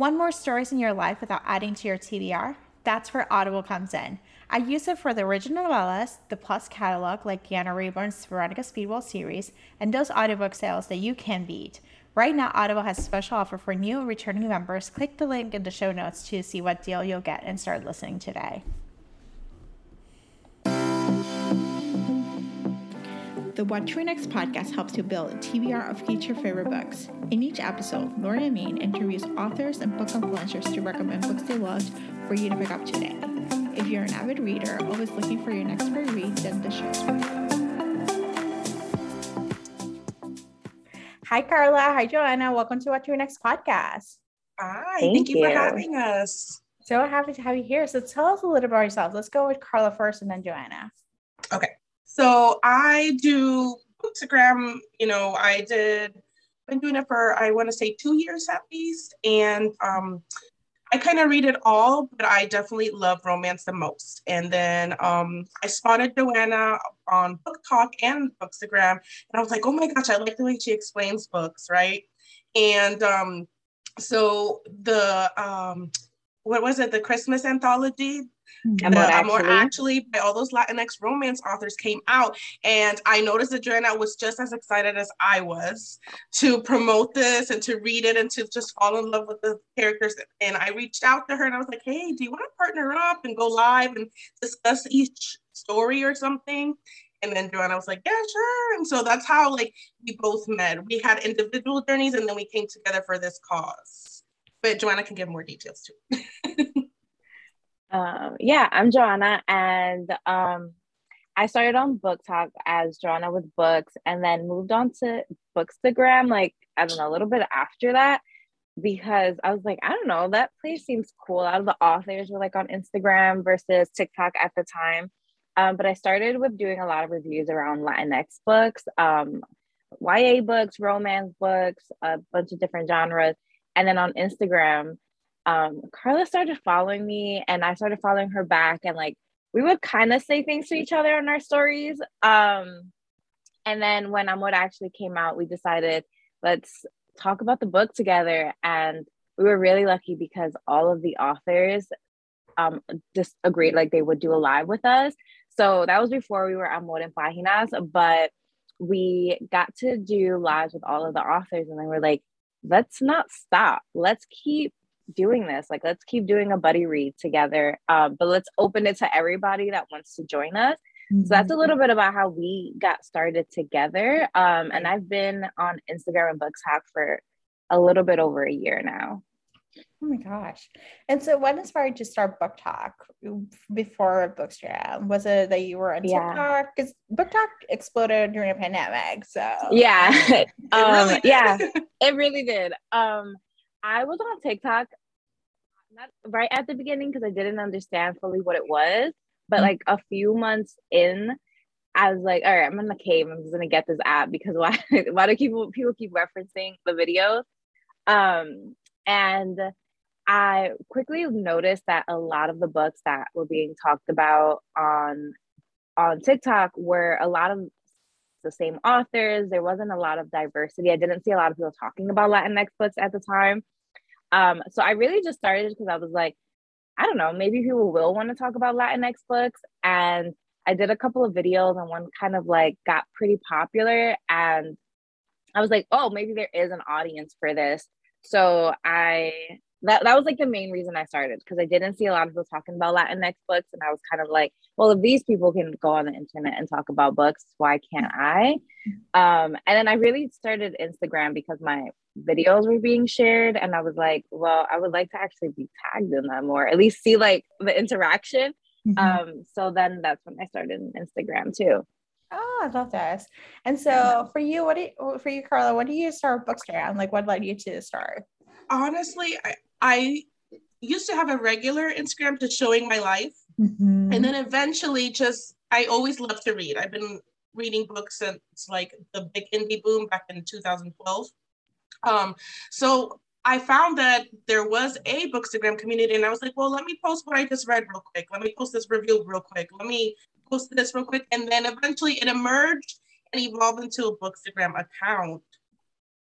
Want more stories in your life without adding to your TBR? That's where Audible comes in. I use it for the original novellas, the Plus catalog like Deanna Rayburn's Veronica Speedwell series, and those audiobook sales that you can beat. Right now, Audible has a special offer for new and returning members. Click the link in the show notes to see what deal you'll get and start listening today. The What to Read Next podcast helps you build a TBR of future favorite books. In each episode, Lauren and Maine interviews authors and book influencers to recommend books they loved for you to pick up today. If you're an avid reader, always looking for your next great read, then the show's for you. Hi, Carla. Hi, Joanna. Welcome to What to Read Next podcast. Hi, thank you for having us. So happy to have you here. So tell us a little about yourself. Let's go with Carla first and then Joanna. Okay. So I do Bookstagram, been doing it for, I want to say 2 years at least. And I kind of read it all, but I definitely love romance the most. And then I spotted Joanna on Book Talk and Bookstagram. And I was like, oh my gosh, I like the way she explains books, right? And so the, what was it? The Christmas anthology? Amor Actually, by all those Latinx romance authors came out, and I noticed that Joanna was just as excited as I was to promote this and to read it and to just fall in love with the characters. And I reached out to her and I was like, hey, do you want to partner up and go live and discuss each story or something? And then Joanna was like, yeah, sure. And so that's how we both met. We had individual journeys and then we came together for this cause. But Joanna can give more details too. I'm Joanna, and I started on Book Talk as Joanna with Books, and then moved on to Bookstagram, a little bit after that, because I was like, I don't know, that place seems cool. A lot of the authors were on Instagram versus TikTok at the time. But I started with doing a lot of reviews around Latinx books, YA books, romance books, a bunch of different genres. And then on Instagram, Carla started following me and I started following her back, and we would kind of say things to each other in our stories. And then when Amor Actually came out, we decided, let's talk about the book together. And we were really lucky because all of the authors just agreed they would do a live with us. So that was before we were Amor en Páginas, but we got to do lives with all of the authors, and then we're like, let's not stop. Let's keep doing this. Let's keep doing a buddy read together. But let's open it to everybody that wants to join us. Mm-hmm. So that's a little bit about how we got started together. And I've been on Instagram and Book Talk for a little bit over a year now. Oh my gosh. And so what inspired you to start Book Talk before Bookstagram? Was it that you were on TikTok? Because Book Talk exploded during a pandemic. So it really did. I was on TikTok not right at the beginning because I didn't understand fully what it was. But a few months in, I was like, all right, I'm in the cave. I'm just gonna get this app because why do people keep referencing the videos? And I quickly noticed that a lot of the books that were being talked about on TikTok were a lot of the same authors. There wasn't a lot of diversity. I didn't see a lot of people talking about Latinx books at the time. So I really just started because I was like, I don't know, maybe people will want to talk about Latinx books. And I did a couple of videos and one kind of got pretty popular. And I was like, oh, maybe there is an audience for this. So that was the main reason I started, because I didn't see a lot of people talking about Latinx books. And I was kind of like, well, if these people can go on the internet and talk about books, why can't I? And then I really started Instagram because my videos were being shared. And I was like, well, I would like to actually be tagged in them or at least see the interaction. Mm-hmm. So then that's when I started Instagram too. Oh, I love this. And so for you, Carla, what do you start Bookstagram? What led you to start? Honestly, I used to have a regular Instagram just showing my life. Mm-hmm. And then eventually I always loved to read. I've been reading books since the big indie boom back in 2012. So I found that there was a Bookstagram community, and I was like, well, let me post what I just read real quick. Let me post this review real quick. Let me post this real quick. And then eventually it emerged and evolved into a Bookstagram account.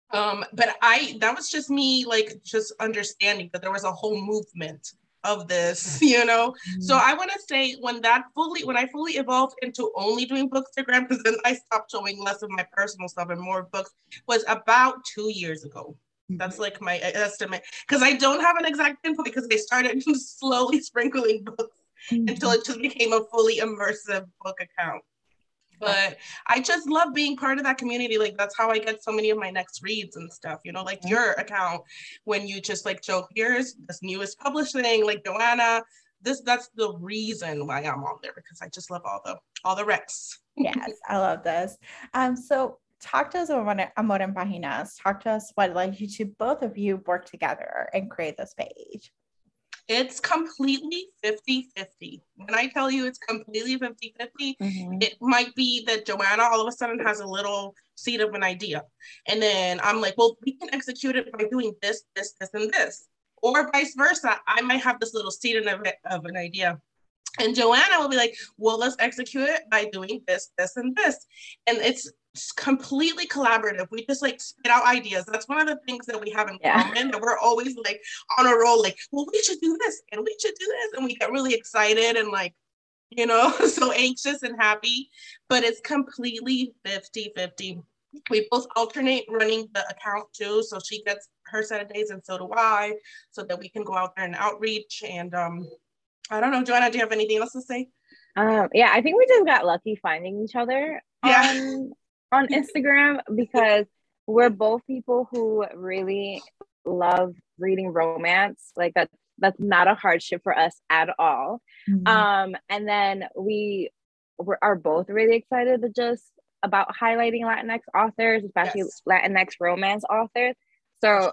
But that was just me, like, just understanding that there was a whole movement of this, you know? So I want to say when I fully evolved into only doing Bookstagram, because then I stopped showing less of my personal stuff and more books, was about 2 years ago. That's like my estimate, because I don't have an exact pinpoint, because I started slowly sprinkling books until it just became a fully immersive book account. But I just love being part of that community. Like, that's how I get so many of my next reads and stuff, you know, like your account, when you just like show, here's this newest publishing, like Joanna, that's the reason why I'm on there, because I just love all the recs. Yes, I love this. So talk to us about Amor en Páginas. Talk to us what led you to both of you work together and create this page. It's completely 50-50. When I tell you it's completely 50-50, it might be that Joanna all of a sudden has a little seed of an idea. And then I'm like, well, we can execute it by doing this, this, this, and this. Or vice versa. I might have this little seed of an idea. And Joanna will be like, well, let's execute it by doing this, this, and this. And it's completely collaborative. We just like spit out ideas. That's one of the things that we have in common, that we're always like on a roll, like, well, we should do this and we should do this. And we get really excited and like, you know, so anxious and happy, but it's completely 50-50. We both alternate running the account too. So she gets her set of days and so do I, so that we can go out there and outreach. And I don't know, Joanna, do you have anything else to say? Yeah, I think we just got lucky finding each other on Instagram, because we're both people who really love reading romance. Like that's not a hardship for us at all. And then we are both really excited about highlighting Latinx authors, especially Latinx romance authors. So,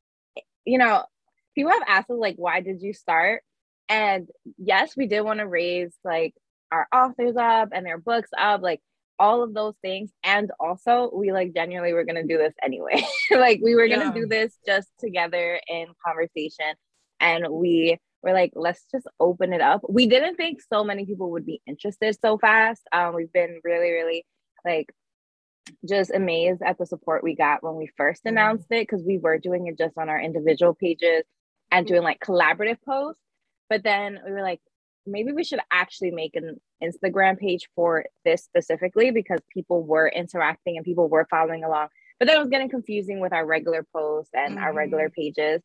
you know, people have asked us, like, why did you start? And yes, we did want to raise like our authors up and their books up, like all of those things. And also we like genuinely were going to do this anyway. Like we were going to do this just together in conversation. And we were like, let's just open it up. We didn't think so many people would be interested so fast. We've been really, really like just amazed at the support we got when we first announced it, because we were doing it just on our individual pages and doing like collaborative posts. But then we were like, maybe we should actually make an Instagram page for this specifically, because people were interacting and people were following along. But then it was getting confusing with our regular posts and our regular pages.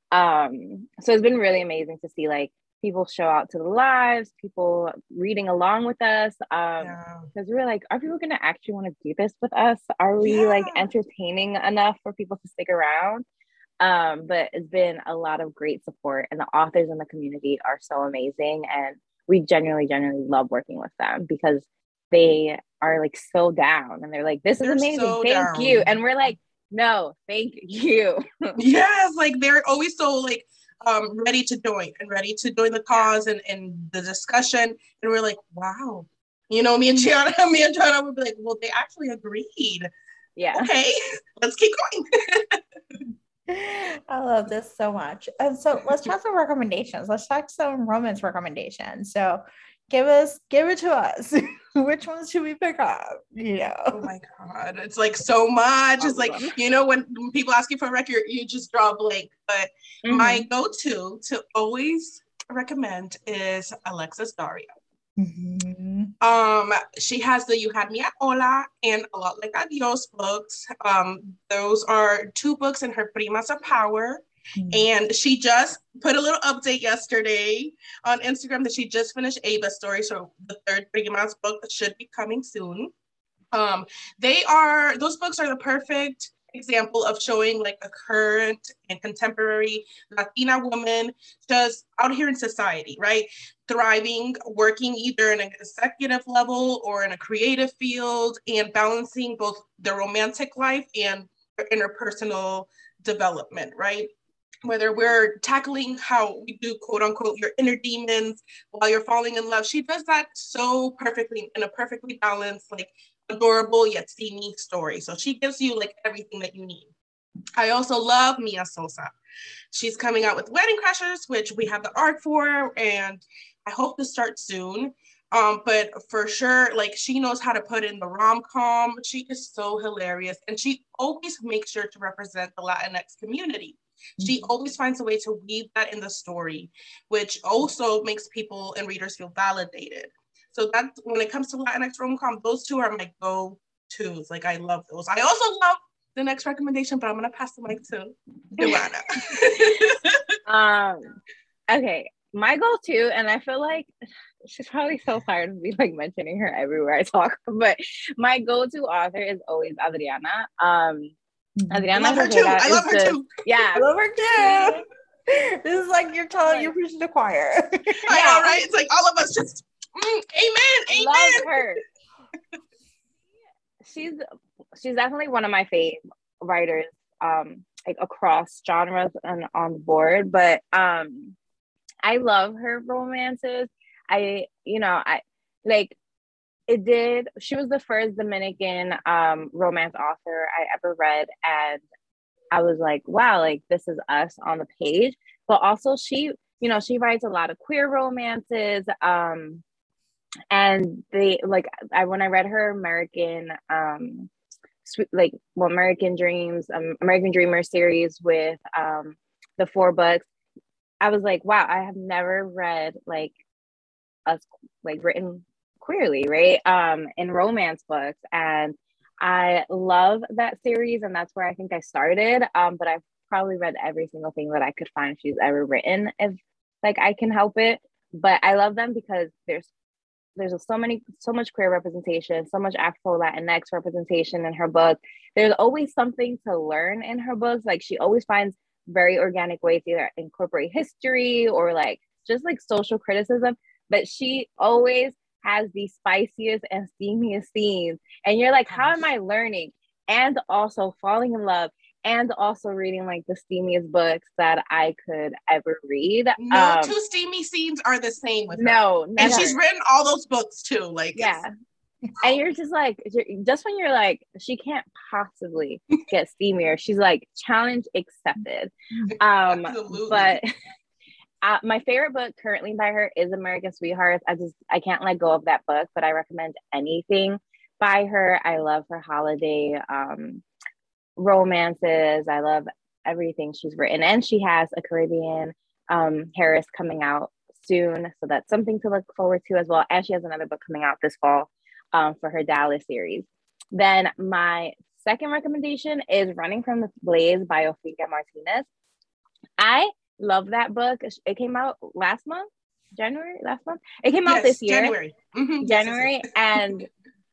So it's been really amazing to see like people show out to the lives, people reading along with us. Because we were like, are people gonna actually want to do this with us? Are we like entertaining enough for people to stick around? But it's been a lot of great support, and the authors in the community are so amazing, and we genuinely love working with them, because they are like so down and they're like, this is amazing, so thank you. And we're like, no, thank you. Yes, like they're always so like ready to join the cause and the discussion. And we're like, wow, you know, me and Gianna would be like, well, they actually agreed. Yeah. Okay, let's keep going. I love this so much. And so let's talk some recommendations. Let's talk some romance recommendations. So give it to us. Which ones should we pick up? You know? Oh my God. It's like so much. It's like, you know, when people ask you for a record, you just draw a blank. But my go-to to always recommend is Alexis Daria. She has the You Had Me at Hola and A Lot Like Adios books. Those are two books in her Primas of Power. And she just put a little update yesterday on Instagram that she just finished Ava's story. So the third Primas book should be coming soon. Those books are the perfect example of showing like a current and contemporary Latina woman just out here in society, right? Thriving, working either in an executive level or in a creative field, and balancing both the romantic life and interpersonal development, right? Whether we're tackling how we do quote unquote your inner demons while you're falling in love, she does that so perfectly in a perfectly balanced, like adorable yet steamy story. So she gives you like everything that you need. I also love Mia Sosa. She's coming out with Wedding Crashers, which we have the art for, and I hope to start soon. But for sure, like, she knows how to put in the rom-com. She is so hilarious. And she always makes sure to represent the Latinx community. She always finds a way to weave that in the story, which also makes people and readers feel validated. So that's, when it comes to Latinx rom-com, those two are my go-tos. Like, I love those. I also love the next recommendation, but I'm going to pass the mic to Joanna. Okay, my go-to, and I feel like she's probably so tired of me like mentioning her everywhere I talk, but my go-to author is always Adriana. Adriana I love her too. I love her too. Yeah, I love her too. This is like you're preaching to the choir. I know, right? It's like all of us just amen. Love her. She's definitely one of my favorite writers, like across genres and on board. But I love her romances. She was the first Dominican romance author I ever read, and I was like, wow, like this is us on the page. But also she writes a lot of queer romances. And when I read her American American Dreamer series with the 4 books, I was like, wow, I have never read like us like written queerly, right? In romance books. And I love that series, and that's where I think I started. But I've probably read every single thing that I could find she's ever written, if like I can help it. But I love them because there's so much queer representation, so much Afro Latinx representation in her book. There's always something to learn in her books. Like, she always finds very organic ways to either incorporate history or like just like social criticism, but she always has the spiciest and steamiest scenes, and you're like, how am I learning and also falling in love and also reading like the steamiest books that I could ever read? No two steamy scenes are the same with her. No, never. And she's written all those books too. Like, yeah. And you're just like, just when you're like, she can't possibly get steamier, she's like, challenge accepted. But my favorite book currently by her is American Sweethearts. I can't let go of that book, but I recommend anything by her. I love her holiday romances. I love everything she's written, and she has a Caribbean Harris coming out soon, so that's something to look forward to as well. And she has another book coming out this fall for her Dallas series. Then my second recommendation is Running from the Blaze by Ophelia Martinez. I love that book. It came out January. It came out this year. January. Mm-hmm. January. Yes. And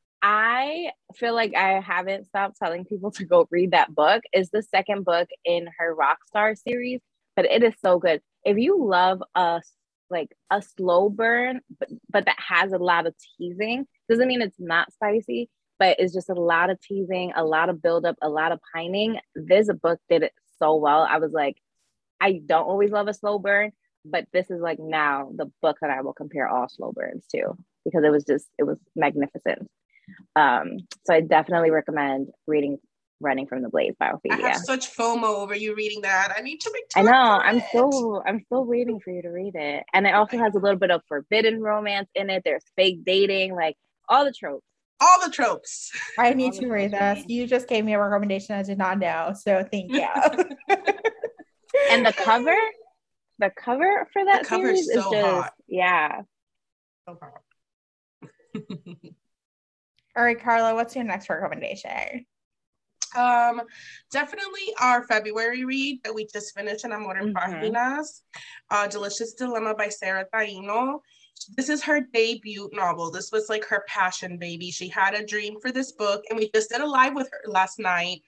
I feel like I haven't stopped telling people to go read that book. It's the second book in her Rockstar series, but it is so good. If you love a slow burn, but that has a lot of teasing, doesn't mean it's not spicy, but it's just a lot of teasing, a lot of buildup, a lot of pining. This book did it so well. I was like, I don't always love a slow burn, but this is like now the book that I will compare all slow burns to, because it was magnificent. So I definitely recommend reading Running from the Blaze by Ophelia. I have such FOMO over you reading that. I need to make time. I know. I'm still waiting for you to read it. And it also has a little bit of forbidden romance in it. There's fake dating, like all the tropes. All the tropes. I need to read this. You just gave me a recommendation I did not know, so thank you. And the cover for that series is so just hot. Yeah. So hot. All right, Carla, what's your next recommendation? Definitely our February read that we just finished in Amor en Páginas, Delicious Dilemma by Sarah Taino. This is her debut novel. This was like her passion baby. She had a dream for this book, and we just did a live with her last night.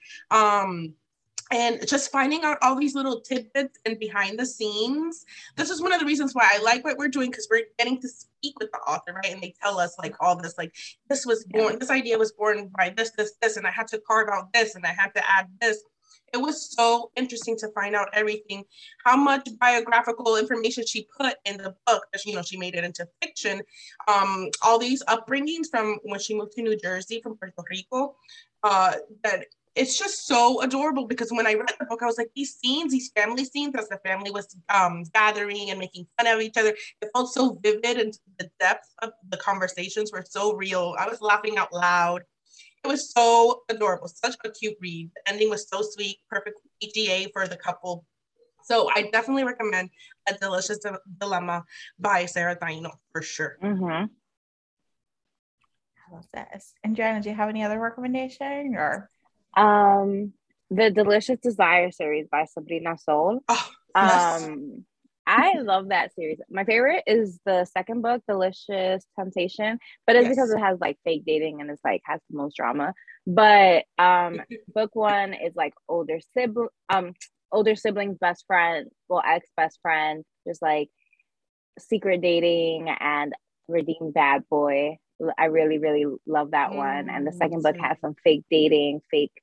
And just finding out all these little tidbits and behind the scenes. This is one of the reasons why I like what we're doing, because we're getting to speak with the author, right? And they tell us like all this, like this idea was born by this, and I had to carve out this, and I had to add this. It was so interesting to find out everything, how much biographical information she put in the book. She made it into fiction. All these upbringings from when she moved to New Jersey from Puerto Rico, that it's just so adorable because when I read the book, I was like, these scenes, these family scenes, as the family was gathering and making fun of each other, it felt so vivid, and the depth of the conversations were so real. I was laughing out loud. It was so adorable, such a cute read. The ending was so sweet, perfect PGA for the couple. So I definitely recommend A Delicious Dilemma by Sarah Taino for sure. Mm-hmm. I love this. And Joanna, do you have any other recommendation or? The Delicious Desire series by Sabrina Sol. Oh, yes. I love that series. My favorite is the second book, Delicious Temptation, but it's because it has like fake dating and it's like has the most drama. But book one is like older sibling's best friend, well, ex best friend, just like secret dating and redeemed bad boy. I really, really love that one. And the second book has some fake dating, fake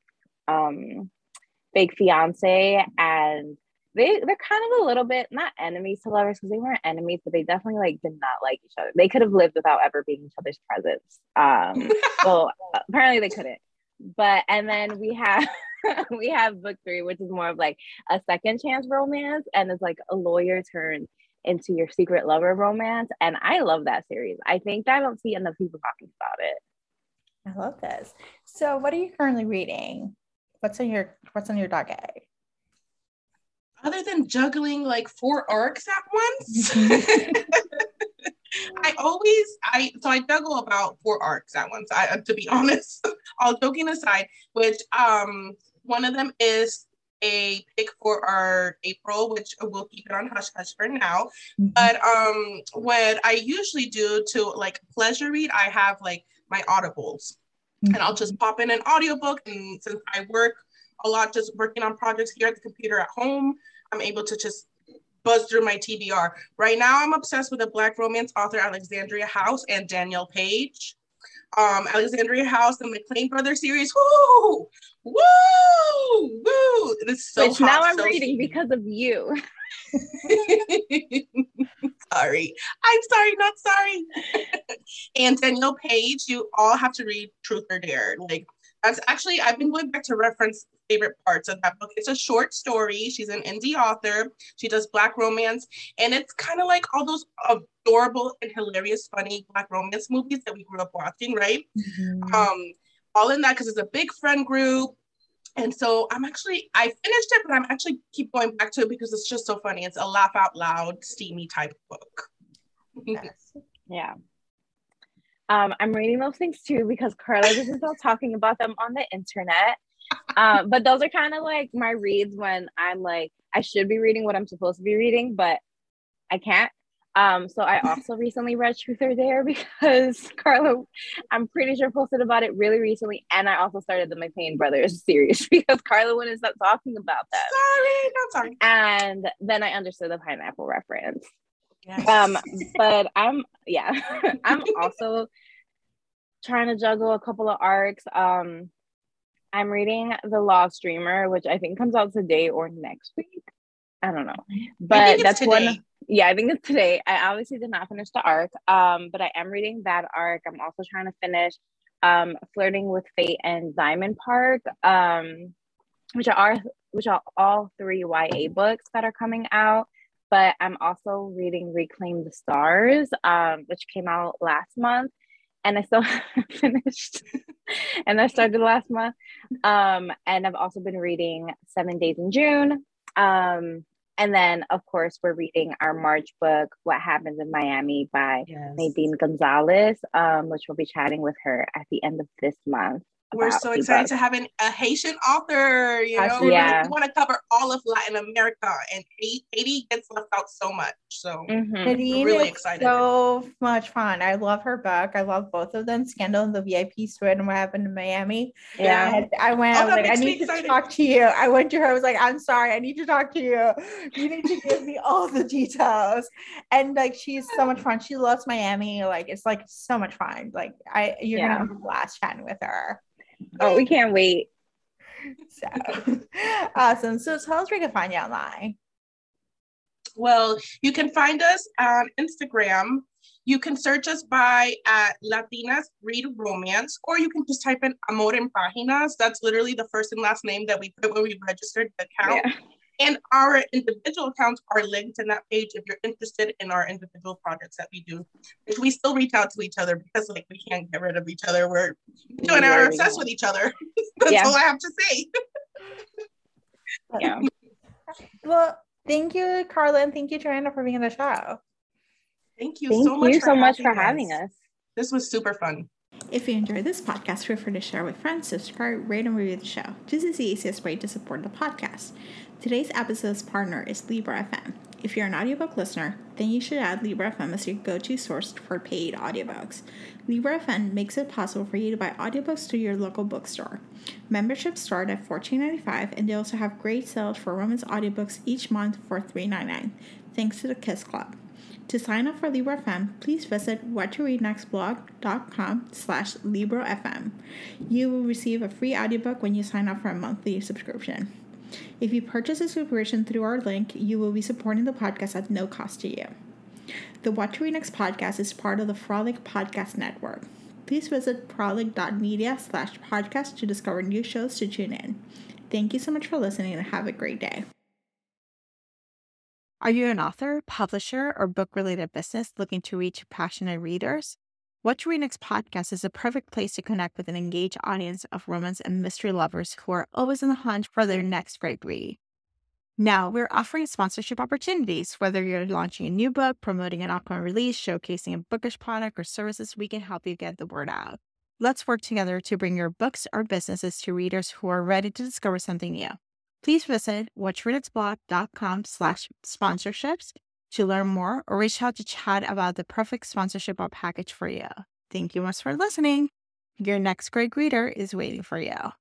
fiance, and they're kind of a little bit not enemies to lovers because they weren't enemies, but they definitely like did not like each other. They could have lived without ever being each other's presence. Well, apparently they couldn't. But and then we have we have book 3, which is more of like a second chance romance, and it's like a lawyer turned into your secret lover romance. And I love that series. I think I don't see enough people talking about it. I love this. So what are you currently reading? What's on your docket? Other than juggling like 4 arcs at once, I juggle about 4 arcs at once. To be honest, all joking aside, which one of them is a pick for our April, which we'll keep it on hush hush for now. But what I usually do to like pleasure read, I have like my audibles. And I'll just pop in an audiobook. And since I work a lot just working on projects here at the computer at home, I'm able to just buzz through my TBR. Right now, I'm obsessed with a Black romance author, Alexandria House, and Danielle Page. Alexandria House, the McLean Brothers series. Woo! Woo! Woo! It's so Which hot, now I'm so reading steamy. because of you. Sorry. I'm sorry, not sorry. And Danielle Page, you all have to read Truth or Dare. Like, that's actually, I've been going back to reference favorite parts of that book. It's a short story. She's an indie author. She does Black romance. And it's kind of like all those adorable and hilarious, funny Black romance movies that we grew up watching, right? All in that because it's a big friend group. And so I finished it, but I'm actually keep going back to it because it's just so funny. It's a laugh out loud, steamy type book. Yes. Yeah. I'm reading those things too because Carla doesn't stop talking about them on the internet. But those are kind of like my reads when I'm like, I should be reading what I'm supposed to be reading, but I can't. So I also recently read Truth or Dare because Carla, I'm pretty sure, posted about it really recently. And I also started the McLean Brothers series because Carla wouldn't stop talking about that. Sorry. And then I understood the pineapple reference. Yes. But I'm also trying to juggle a couple of arcs. I'm reading The Lost Dreamer, which I think comes out today or next week. I don't know, but that's today. One. Yeah, I think it's today. I obviously did not finish the arc, but I am reading that arc. I'm also trying to finish Flirting with Fate and Diamond Park, which are all 3 YA books that are coming out. But I'm also reading Reclaim the Stars, which came out last month, and I still haven't finished. And I started last month. And I've also been reading 7 Days in June. And then, of course, we're reading our March book, What Happens in Miami by Nadine Gonzalez, which we'll be chatting with her at the end of this month. We're so excited to have a Haitian author, you know? Yeah. We want to cover all of Latin America, and Haiti gets left out so much. So Nadine we're really is excited. So much fun. I love her book. I love both of them, Scandal and the VIP Suite and What Happened in Miami. Yeah. And I was like, I need to talk to you. I went to her, I was like, I'm sorry, I need to talk to you. You need to give me all the details. And like, she's so much fun. She loves Miami. Like, it's like so much fun. Like, you're gonna have a blast chatting with her. Oh, we can't wait. So awesome. So tell us where we can find you online. Well, you can find us on Instagram You can search us by at Latinas Read Romance, or you can just type in Amor en Páginas. That's literally the first and last name that we put when we registered the account. Yeah. And our individual accounts are linked in that page if you're interested in our individual projects that we do. And we still reach out to each other because like we can't get rid of each other. We're doing our obsessed with each other. That's all I have to say. Yeah. Well, thank you, Carla, and thank you, Joanna, for being on the show. Thank you so much for having us. This was super fun. If you enjoyed this podcast, feel free to share with friends, subscribe, rate, and review the show. This is the easiest way to support the podcast. Today's episode's partner is Libro FM. If you're an audiobook listener, then you should add Libro FM as your go-to source for paid audiobooks. Libro FM makes it possible for you to buy audiobooks through your local bookstore. Memberships start at $14.95, and they also have great sales for romance audiobooks each month for $3.99, thanks to the Kiss Club. To sign up for Libro FM, please visit whattoreadnextblog.com/LibroFM. You will receive a free audiobook when you sign up for a monthly subscription. If you purchase a subscription through our link, you will be supporting the podcast at no cost to you. The What to Read Next podcast is part of the Frolic Podcast Network. Please visit frolic.media/podcast to discover new shows to tune in. Thank you so much for listening and have a great day. Are you an author, publisher, or book-related business looking to reach passionate readers? What to Read Next podcast is a perfect place to connect with an engaged audience of romance and mystery lovers who are always on the hunt for their next great read. Now, we're offering sponsorship opportunities. Whether you're launching a new book, promoting an upcoming release, showcasing a bookish product or services, we can help you get the word out. Let's work together to bring your books or businesses to readers who are ready to discover something new. Please visit whattoreadnextblog.com/sponsorships to learn more or reach out to chat about the perfect sponsorship package for you. Thank you much for listening. Your next great reader is waiting for you.